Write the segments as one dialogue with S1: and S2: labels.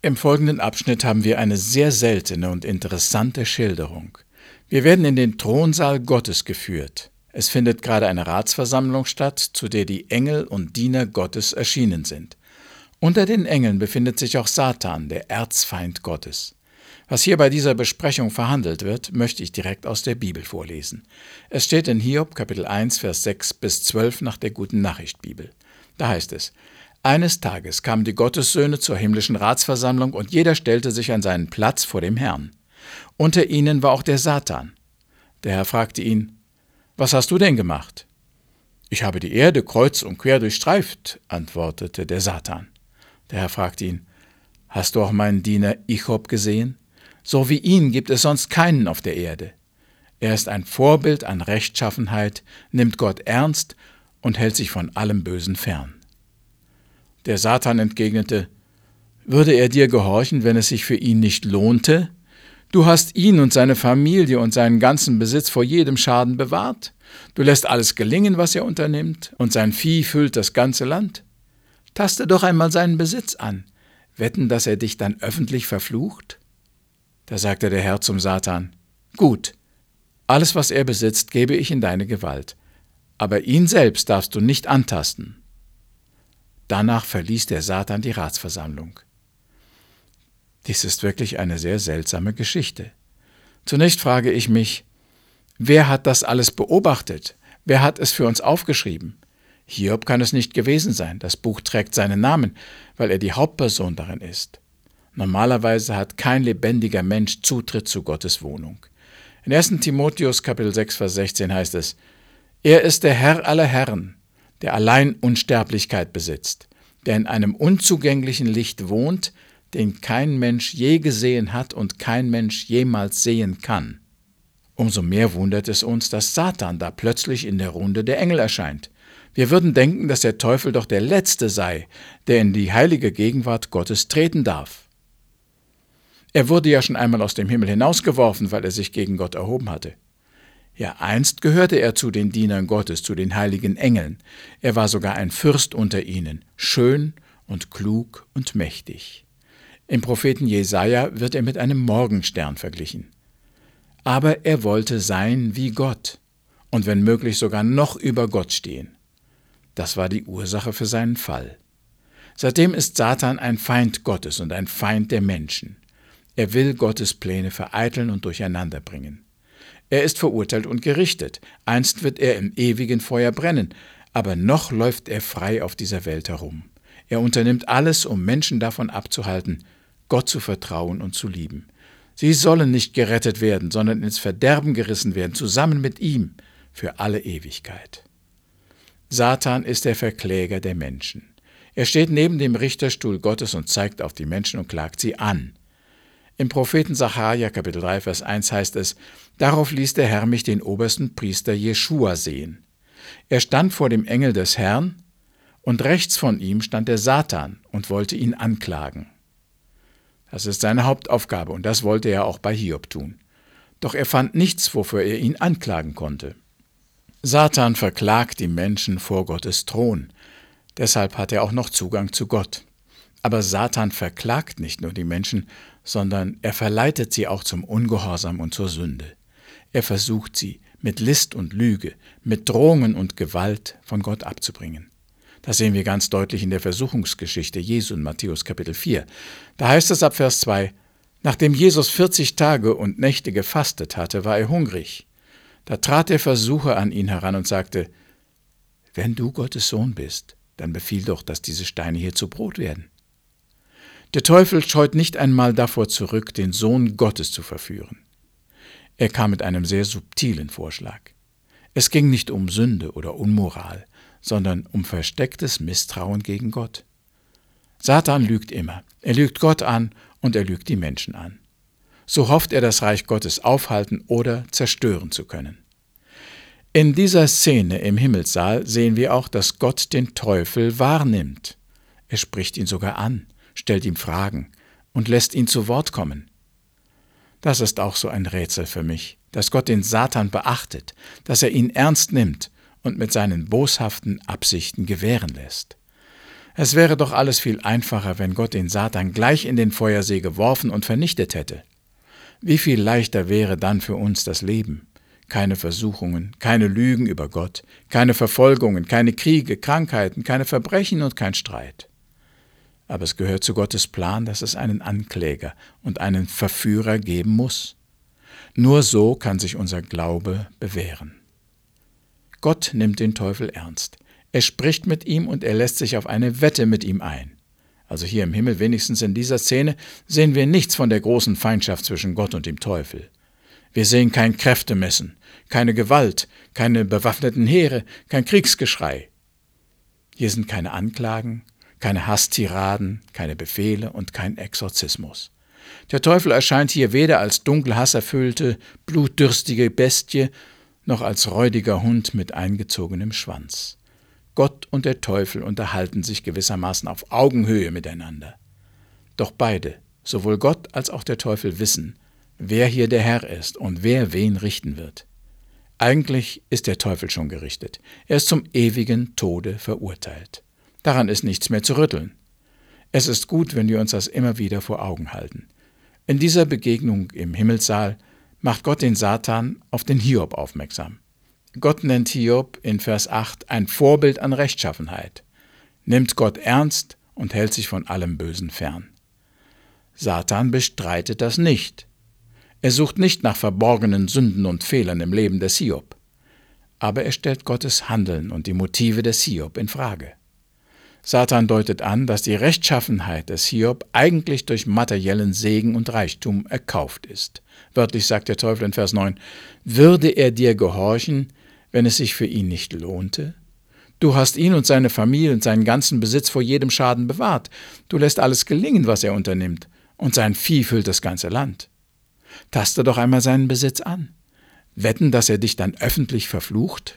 S1: Im folgenden Abschnitt haben wir eine sehr seltene und interessante Schilderung. Wir werden in den Thronsaal Gottes geführt. Es findet gerade eine Ratsversammlung statt, zu der die Engel und Diener Gottes erschienen sind. Unter den Engeln befindet sich auch Satan, der Erzfeind Gottes. Was hier bei dieser Besprechung verhandelt wird, möchte ich direkt aus der Bibel vorlesen. Es steht in Hiob, Kapitel 1, Vers 6 bis 12 nach der Guten Nachricht Bibel. Da heißt es: Eines Tages kamen die Gottessöhne zur himmlischen Ratsversammlung und jeder stellte sich an seinen Platz vor dem Herrn. Unter ihnen war auch der Satan. Der Herr fragte ihn: Was hast du denn gemacht? Ich habe die Erde kreuz und quer durchstreift, antwortete der Satan. Der Herr fragte ihn: Hast du auch meinen Diener Hiob gesehen? So wie ihn gibt es sonst keinen auf der Erde. Er ist ein Vorbild an Rechtschaffenheit, nimmt Gott ernst und hält sich von allem Bösen fern. Der Satan entgegnete: Würde er dir gehorchen, wenn es sich für ihn nicht lohnte? Du hast ihn und seine Familie und seinen ganzen Besitz vor jedem Schaden bewahrt. Du lässt alles gelingen, was er unternimmt, und sein Vieh füllt das ganze Land. Taste doch einmal seinen Besitz an. Wetten, dass er dich dann öffentlich verflucht? Da sagte der Herr zum Satan: Gut, alles, was er besitzt, gebe ich in deine Gewalt, aber ihn selbst darfst du nicht antasten. Danach verließ der Satan die Ratsversammlung. Dies ist wirklich eine sehr seltsame Geschichte. Zunächst frage ich mich, wer hat das alles beobachtet? Wer hat es für uns aufgeschrieben? Hiob kann es nicht gewesen sein. Das Buch trägt seinen Namen, weil er die Hauptperson darin ist. Normalerweise hat kein lebendiger Mensch Zutritt zu Gottes Wohnung. In 1. Timotheus Kapitel 6, Vers 16 heißt es: Er ist der Herr aller Herren, der allein Unsterblichkeit besitzt, der in einem unzugänglichen Licht wohnt, den kein Mensch je gesehen hat und kein Mensch jemals sehen kann. Umso mehr wundert es uns, dass Satan da plötzlich in der Runde der Engel erscheint. Wir würden denken, dass der Teufel doch der Letzte sei, der in die heilige Gegenwart Gottes treten darf. Er wurde ja schon einmal aus dem Himmel hinausgeworfen, weil er sich gegen Gott erhoben hatte. Ja, einst gehörte er zu den Dienern Gottes, zu den heiligen Engeln. Er war sogar ein Fürst unter ihnen, schön und klug und mächtig. Im Propheten Jesaja wird er mit einem Morgenstern verglichen. Aber er wollte sein wie Gott und wenn möglich sogar noch über Gott stehen. Das war die Ursache für seinen Fall. Seitdem ist Satan ein Feind Gottes und ein Feind der Menschen. Er will Gottes Pläne vereiteln und durcheinander bringen. Er ist verurteilt und gerichtet. Einst wird er im ewigen Feuer brennen, aber noch läuft er frei auf dieser Welt herum. Er unternimmt alles, um Menschen davon abzuhalten, Gott zu vertrauen und zu lieben. Sie sollen nicht gerettet werden, sondern ins Verderben gerissen werden, zusammen mit ihm, für alle Ewigkeit. Satan ist der Verkläger der Menschen. Er steht neben dem Richterstuhl Gottes und zeigt auf die Menschen und klagt sie an. Im Propheten Sacharja, Kapitel 3, Vers 1 heißt es: Darauf ließ der Herr mich den obersten Priester Jeschua sehen. Er stand vor dem Engel des Herrn, und rechts von ihm stand der Satan und wollte ihn anklagen. Das ist seine Hauptaufgabe, und das wollte er auch bei Hiob tun. Doch er fand nichts, wofür er ihn anklagen konnte. Satan verklagt die Menschen vor Gottes Thron. Deshalb hat er auch noch Zugang zu Gott. Aber Satan verklagt nicht nur die Menschen, sondern er verleitet sie auch zum Ungehorsam und zur Sünde. Er versucht sie mit List und Lüge, mit Drohungen und Gewalt von Gott abzubringen. Das sehen wir ganz deutlich in der Versuchungsgeschichte Jesu in Matthäus Kapitel 4. Da heißt es ab Vers 2: Nachdem Jesus 40 Tage und Nächte gefastet hatte, war er hungrig. Da trat der Versucher an ihn heran und sagte: Wenn du Gottes Sohn bist, dann befiehl doch, dass diese Steine hier zu Brot werden. Der Teufel scheut nicht einmal davor zurück, den Sohn Gottes zu verführen. Er kam mit einem sehr subtilen Vorschlag. Es ging nicht um Sünde oder Unmoral, sondern um verstecktes Misstrauen gegen Gott. Satan lügt immer. Er lügt Gott an und er lügt die Menschen an. So hofft er, das Reich Gottes aufhalten oder zerstören zu können. In dieser Szene im Himmelssaal sehen wir auch, dass Gott den Teufel wahrnimmt. Er spricht ihn sogar an, stellt ihm Fragen und lässt ihn zu Wort kommen. Das ist auch so ein Rätsel für mich, dass Gott den Satan beachtet, dass er ihn ernst nimmt und mit seinen boshaften Absichten gewähren lässt. Es wäre doch alles viel einfacher, wenn Gott den Satan gleich in den Feuersee geworfen und vernichtet hätte. Wie viel leichter wäre dann für uns das Leben? Keine Versuchungen, keine Lügen über Gott, keine Verfolgungen, keine Kriege, Krankheiten, keine Verbrechen und kein Streit. Aber es gehört zu Gottes Plan, dass es einen Ankläger und einen Verführer geben muss. Nur so kann sich unser Glaube bewähren. Gott nimmt den Teufel ernst. Er spricht mit ihm und er lässt sich auf eine Wette mit ihm ein. Also hier im Himmel, wenigstens in dieser Szene, sehen wir nichts von der großen Feindschaft zwischen Gott und dem Teufel. Wir sehen kein Kräftemessen, keine Gewalt, keine bewaffneten Heere, kein Kriegsgeschrei. Hier sind keine Anklagen, keine Hasstiraden, keine Befehle und kein Exorzismus. Der Teufel erscheint hier weder als dunkel hasserfüllte, blutdürstige Bestie, noch als räudiger Hund mit eingezogenem Schwanz. Gott und der Teufel unterhalten sich gewissermaßen auf Augenhöhe miteinander. Doch beide, sowohl Gott als auch der Teufel, wissen, wer hier der Herr ist und wer wen richten wird. Eigentlich ist der Teufel schon gerichtet. Er ist zum ewigen Tode verurteilt. Daran ist nichts mehr zu rütteln. Es ist gut, wenn wir uns das immer wieder vor Augen halten. In dieser Begegnung im Himmelssaal macht Gott den Satan auf den Hiob aufmerksam. Gott nennt Hiob in Vers 8 ein Vorbild an Rechtschaffenheit, nimmt Gott ernst und hält sich von allem Bösen fern. Satan bestreitet das nicht. Er sucht nicht nach verborgenen Sünden und Fehlern im Leben des Hiob. Aber er stellt Gottes Handeln und die Motive des Hiob in Frage. Satan deutet an, dass die Rechtschaffenheit des Hiob eigentlich durch materiellen Segen und Reichtum erkauft ist. Wörtlich sagt der Teufel in Vers 9, würde er dir gehorchen, wenn es sich für ihn nicht lohnte? Du hast ihn und seine Familie und seinen ganzen Besitz vor jedem Schaden bewahrt. Du lässt alles gelingen, was er unternimmt, und sein Vieh füllt das ganze Land. Taste doch einmal seinen Besitz an. Wetten, dass er dich dann öffentlich verflucht?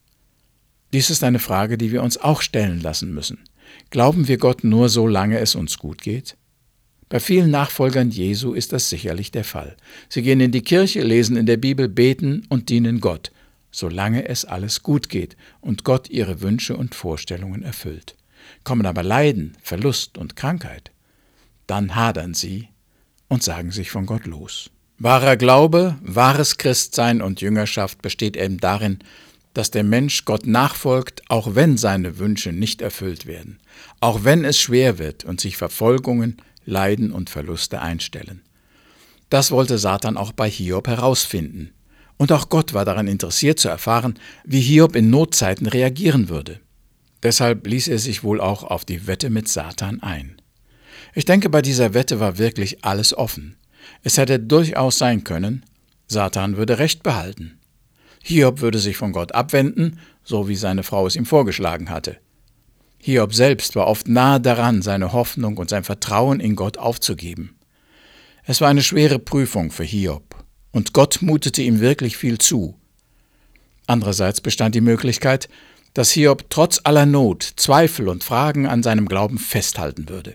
S1: Dies ist eine Frage, die wir uns auch stellen lassen müssen. Glauben wir Gott nur, solange es uns gut geht? Bei vielen Nachfolgern Jesu ist das sicherlich der Fall. Sie gehen in die Kirche, lesen in der Bibel, beten und dienen Gott, solange es alles gut geht und Gott ihre Wünsche und Vorstellungen erfüllt. Kommen aber Leiden, Verlust und Krankheit, dann hadern sie und sagen sich von Gott los. Wahrer Glaube, wahres Christsein und Jüngerschaft besteht eben darin, dass der Mensch Gott nachfolgt, auch wenn seine Wünsche nicht erfüllt werden, auch wenn es schwer wird und sich Verfolgungen, Leiden und Verluste einstellen. Das wollte Satan auch bei Hiob herausfinden. Und auch Gott war daran interessiert zu erfahren, wie Hiob in Notzeiten reagieren würde. Deshalb ließ er sich wohl auch auf die Wette mit Satan ein. Ich denke, bei dieser Wette war wirklich alles offen. Es hätte durchaus sein können, Satan würde Recht behalten. Hiob würde sich von Gott abwenden, so wie seine Frau es ihm vorgeschlagen hatte. Hiob selbst war oft nahe daran, seine Hoffnung und sein Vertrauen in Gott aufzugeben. Es war eine schwere Prüfung für Hiob, und Gott mutete ihm wirklich viel zu. Andererseits bestand die Möglichkeit, dass Hiob trotz aller Not, Zweifel und Fragen an seinem Glauben festhalten würde.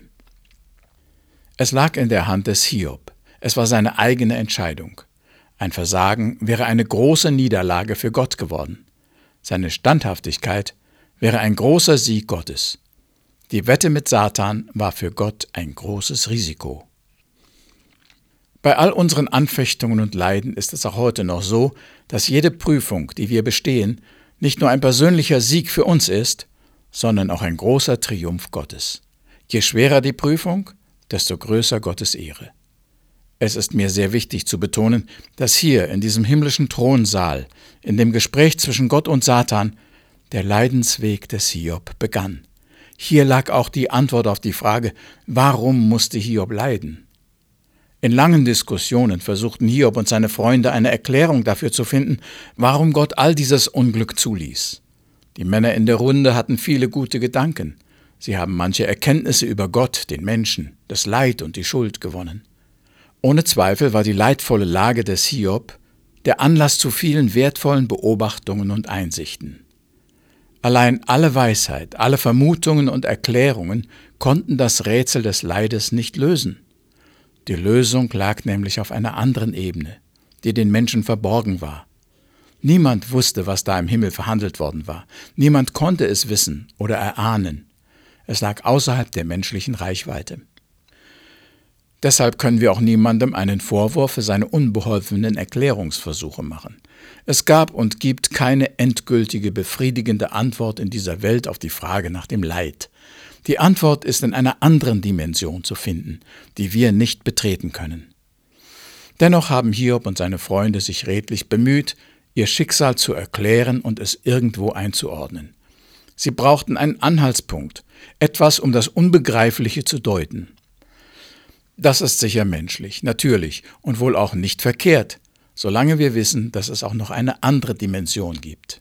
S1: Es lag in der Hand des Hiob. Es war seine eigene Entscheidung. Ein Versagen wäre eine große Niederlage für Gott geworden. Seine Standhaftigkeit wäre ein großer Sieg Gottes. Die Wette mit Satan war für Gott ein großes Risiko. Bei all unseren Anfechtungen und Leiden ist es auch heute noch so, dass jede Prüfung, die wir bestehen, nicht nur ein persönlicher Sieg für uns ist, sondern auch ein großer Triumph Gottes. Je schwerer die Prüfung, desto größer Gottes Ehre. Es ist mir sehr wichtig zu betonen, dass hier in diesem himmlischen Thronsaal, in dem Gespräch zwischen Gott und Satan, der Leidensweg des Hiob begann. Hier lag auch die Antwort auf die Frage, warum musste Hiob leiden? In langen Diskussionen versuchten Hiob und seine Freunde eine Erklärung dafür zu finden, warum Gott all dieses Unglück zuließ. Die Männer in der Runde hatten viele gute Gedanken. Sie haben manche Erkenntnisse über Gott, den Menschen, das Leid und die Schuld gewonnen. Ohne Zweifel war die leidvolle Lage des Hiob der Anlass zu vielen wertvollen Beobachtungen und Einsichten. Allein alle Weisheit, alle Vermutungen und Erklärungen konnten das Rätsel des Leides nicht lösen. Die Lösung lag nämlich auf einer anderen Ebene, die den Menschen verborgen war. Niemand wusste, was da im Himmel verhandelt worden war. Niemand konnte es wissen oder erahnen. Es lag außerhalb der menschlichen Reichweite. Deshalb können wir auch niemandem einen Vorwurf für seine unbeholfenen Erklärungsversuche machen. Es gab und gibt keine endgültige, befriedigende Antwort in dieser Welt auf die Frage nach dem Leid. Die Antwort ist in einer anderen Dimension zu finden, die wir nicht betreten können. Dennoch haben Hiob und seine Freunde sich redlich bemüht, ihr Schicksal zu erklären und es irgendwo einzuordnen. Sie brauchten einen Anhaltspunkt, etwas, um das Unbegreifliche zu deuten. Das ist sicher menschlich, natürlich und wohl auch nicht verkehrt, solange wir wissen, dass es auch noch eine andere Dimension gibt.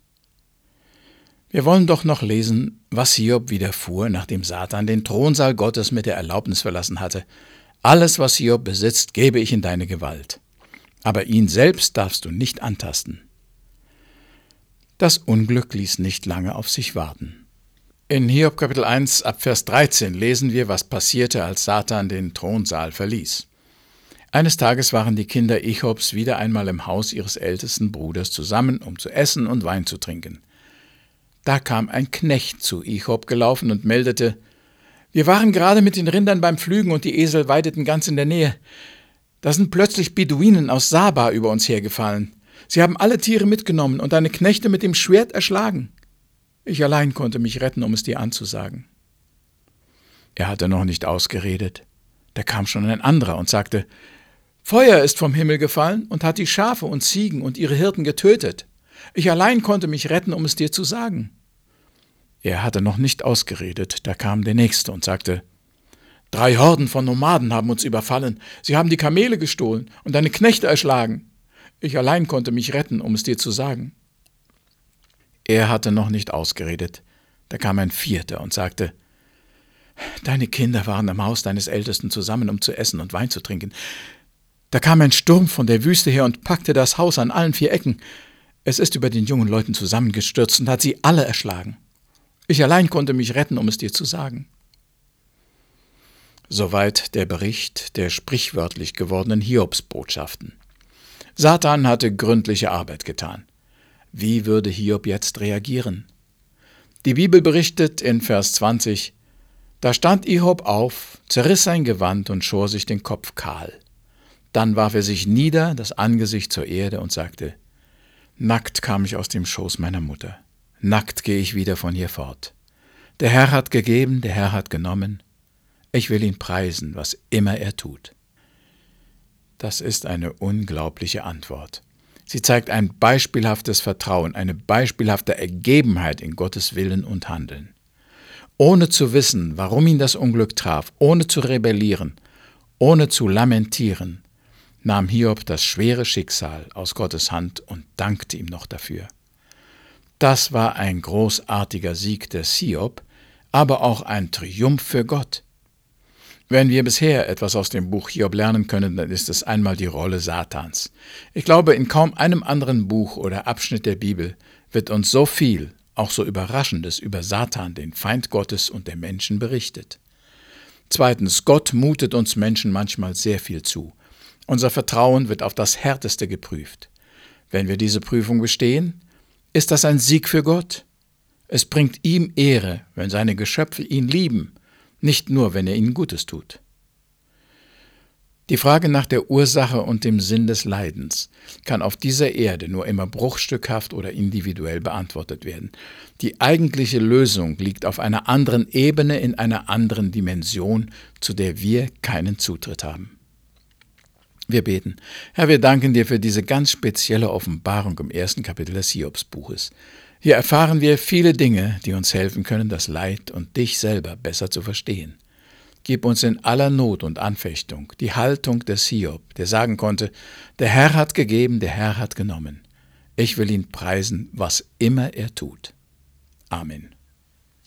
S1: Wir wollen doch noch lesen, was Hiob widerfuhr, nachdem Satan den Thronsaal Gottes mit der Erlaubnis verlassen hatte: Alles, was Hiob besitzt, gebe ich in deine Gewalt. Aber ihn selbst darfst du nicht antasten. Das Unglück ließ nicht lange auf sich warten. In Hiob Kapitel 1 ab Vers 13 lesen wir, was passierte, als Satan den Thronsaal verließ. Eines Tages waren die Kinder Ichobs wieder einmal im Haus ihres ältesten Bruders zusammen, um zu essen und Wein zu trinken. Da kam ein Knecht zu Ichob gelaufen und meldete: Wir waren gerade mit den Rindern beim Pflügen und die Esel weideten ganz in der Nähe. Da sind plötzlich Beduinen aus Saba über uns hergefallen. Sie haben alle Tiere mitgenommen und deine Knechte mit dem Schwert erschlagen. Ich allein konnte mich retten, um es dir anzusagen. Er hatte noch nicht ausgeredet. Da kam schon ein anderer und sagte: Feuer ist vom Himmel gefallen und hat die Schafe und Ziegen und ihre Hirten getötet. Ich allein konnte mich retten, um es dir zu sagen. Er hatte noch nicht ausgeredet. Da kam der Nächste und sagte: 3 Horden von Nomaden haben uns überfallen. Sie haben die Kamele gestohlen und deine Knechte erschlagen. Ich allein konnte mich retten, um es dir zu sagen. Er hatte noch nicht ausgeredet. Da kam ein Vierter und sagte: Deine Kinder waren am Haus deines Ältesten zusammen, um zu essen und Wein zu trinken. Da kam ein Sturm von der Wüste her und packte das Haus an allen 4 Ecken. Es ist über den jungen Leuten zusammengestürzt und hat sie alle erschlagen. Ich allein konnte mich retten, um es dir zu sagen. Soweit der Bericht der sprichwörtlich gewordenen Hiobsbotschaften. Satan hatte gründliche Arbeit getan. Wie würde Hiob jetzt reagieren? Die Bibel berichtet in Vers 20: Da stand Hiob auf, zerriss sein Gewand und schor sich den Kopf kahl. Dann warf er sich nieder, das Angesicht zur Erde und sagte: Nackt kam ich aus dem Schoß meiner Mutter. Nackt gehe ich wieder von hier fort. Der Herr hat gegeben, der Herr hat genommen. Ich will ihn preisen, was immer er tut. Das ist eine unglaubliche Antwort. Sie zeigt ein beispielhaftes Vertrauen, eine beispielhafte Ergebenheit in Gottes Willen und Handeln. Ohne zu wissen, warum ihn das Unglück traf, ohne zu rebellieren, ohne zu lamentieren, nahm Hiob das schwere Schicksal aus Gottes Hand und dankte ihm noch dafür. Das war ein großartiger Sieg des Hiob, aber auch ein Triumph für Gott. Wenn wir bisher etwas aus dem Buch Hiob lernen können, dann ist es einmal die Rolle Satans. Ich glaube, in kaum einem anderen Buch oder Abschnitt der Bibel wird uns so viel, auch so Überraschendes über Satan, den Feind Gottes und der Menschen, berichtet. Zweitens, Gott mutet uns Menschen manchmal sehr viel zu. Unser Vertrauen wird auf das Härteste geprüft. Wenn wir diese Prüfung bestehen, ist das ein Sieg für Gott. Es bringt ihm Ehre, wenn seine Geschöpfe ihn lieben, nicht nur, wenn er ihnen Gutes tut. Die Frage nach der Ursache und dem Sinn des Leidens kann auf dieser Erde nur immer bruchstückhaft oder individuell beantwortet werden. Die eigentliche Lösung liegt auf einer anderen Ebene, in einer anderen Dimension, zu der wir keinen Zutritt haben. Wir beten. Herr, wir danken dir für diese ganz spezielle Offenbarung im 1. Kapitel des Hiobsbuches. Hier erfahren wir viele Dinge, die uns helfen können, das Leid und dich selber besser zu verstehen. Gib uns in aller Not und Anfechtung die Haltung des Hiob, der sagen konnte: Der Herr hat gegeben, der Herr hat genommen. Ich will ihn preisen, was immer er tut. Amen.